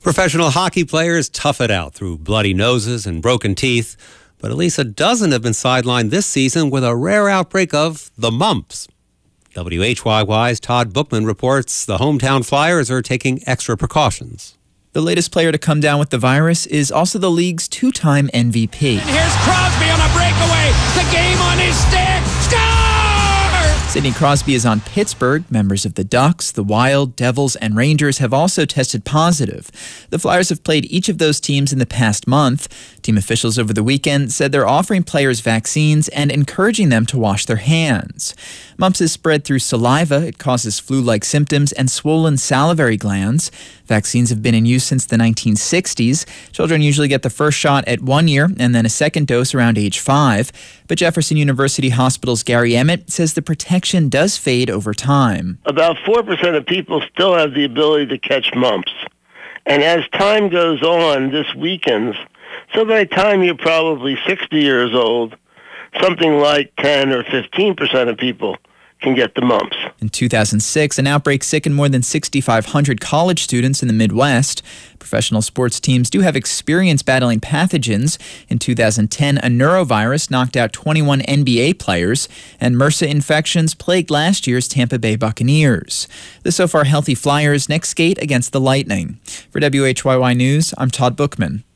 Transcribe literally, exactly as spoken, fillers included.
Professional hockey players tough it out through bloody noses and broken teeth, but at least a dozen have been sidelined this season with a rare outbreak of the mumps. W H Y Y's Todd Bookman reports the hometown Flyers are taking extra precautions. The latest player to come down with the virus is also the league's two-time M V P. And here's Crosby on a breakaway. The game on his stick. Score! Sidney Crosby is on Pittsburgh. Members of the Ducks, the Wild, Devils, and Rangers have also tested positive. The Flyers have played each of those teams in the past month. Team officials over the weekend said they're offering players vaccines and encouraging them to wash their hands. Mumps is spread through saliva. It causes flu-like symptoms and swollen salivary glands. Vaccines have been in use since the nineteen sixties. Children usually get the first shot at one year and then a second dose around age five. But Jefferson University Hospital's Gary Emmett says the protection does fade over time. About four percent of people still have the ability to catch mumps. And as time goes on, this weakens. So by the time you're probably sixty years old, something like ten or fifteen percent of people can get the mumps. In two thousand six, an outbreak sickened more than six thousand five hundred college students in the Midwest. Professional sports teams do have experience battling pathogens. In two thousand ten, a neurovirus knocked out twenty-one N B A players, and MRSA infections plagued last year's Tampa Bay Buccaneers. The so far healthy Flyers next skate against the Lightning. For W H Y Y News, I'm Todd Bookman.